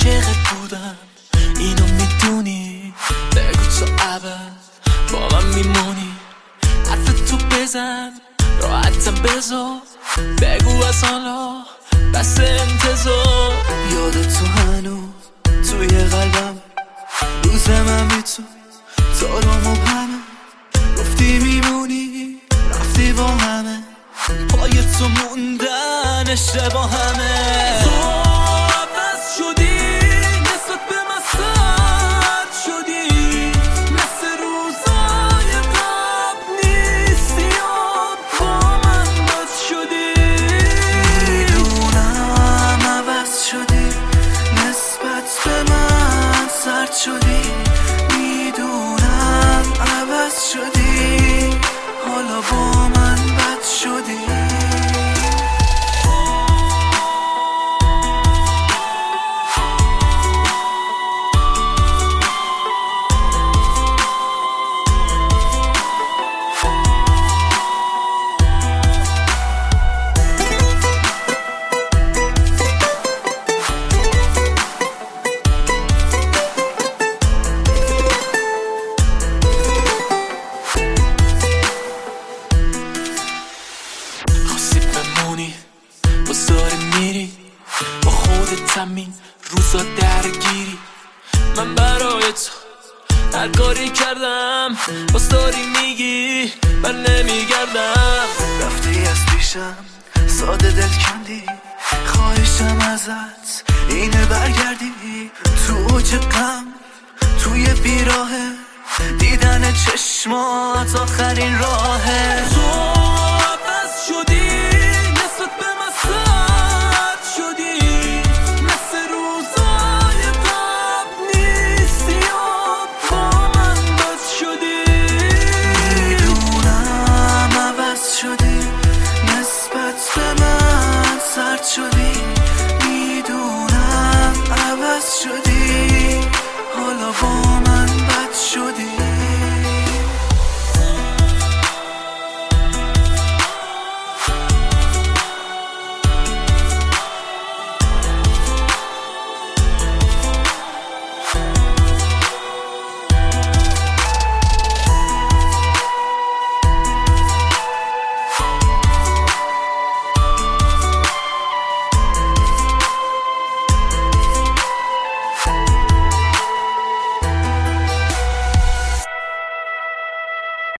عاشقت بودم، اینو میدونی. بگو تو ابد با من میمونی. حرف تو بزن راحتم بذار. بگو از حالا بس انتظار. یادت تو هنوز توی قلبم، روز من بی تو رو مبهمه. گفتی میمونی رفتی با همه، پای تو موندن اشتباه همه. تو عوض شدی نسبت به من سرد شدی، مثل روزای قبل نیستی و با من بد شدی. میدونم عوض شدی نسبت به من سرد شدی. میدونم عوض شدی حالا با من بد شدی. با خودت همین روزا درگیری. من برای تو هر کاری کردم، باز داری میگی من نمیگردم. رفتی از پیشم ساده دل کندی، خواهشم ازت اینه برگردی. تو اوج غم توی بیراهه، دیدن چشمات آخرین راهه. تو عوض شدی نسبت به من سرد شدی، مثل روزای قبل نیستی و با من بد شدی. میدونم عوض شدی نسبت به من سرد شدی. میدونم عوض شدی حالا با